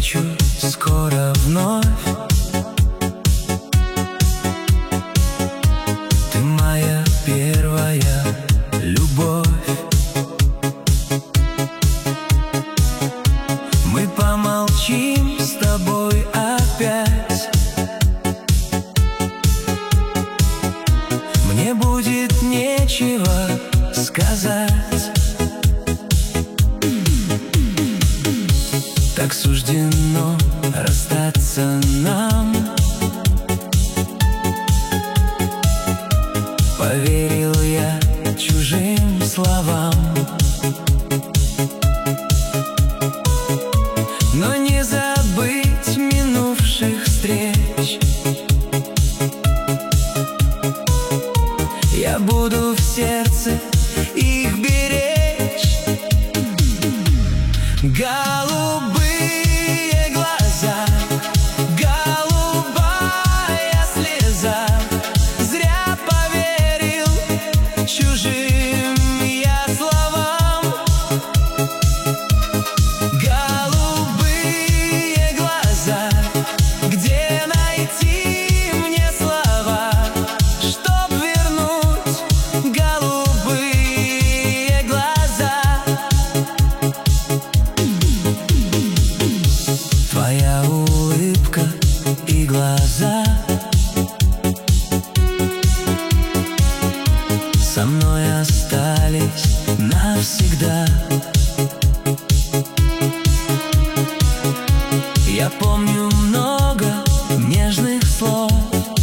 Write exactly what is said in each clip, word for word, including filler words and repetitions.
встречу скоро вновь. Ты моя первая любовь. Мы помолчим с тобой опять. Мне будет нечего сказать. Так суждено расстаться нам. Поверил я чужим словам, но не забыть минувших встреч. Я буду в сердце их беречь. Голубые глаза, голубая слеза. Зря поверил чужим я словам. Голубые глаза, где найти мне слова, чтоб вернуть голубые глаза? Твоя улыбка и глаза со мной остались навсегда. Я помню много нежных слов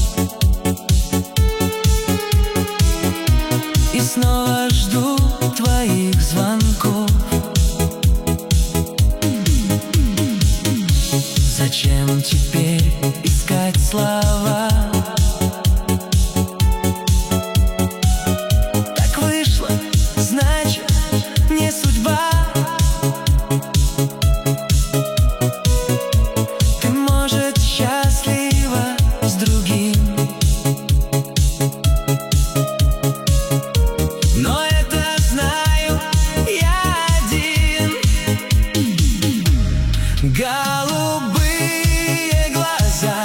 и снова жду твоих звонков. Зачем теперь искать слова? Так вышло, значит, не судьба. Ты, может, счастлива с другим, но это знаю я один. Голубые глаза,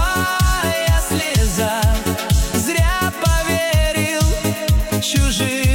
голубая слеза. Зря поверил чужим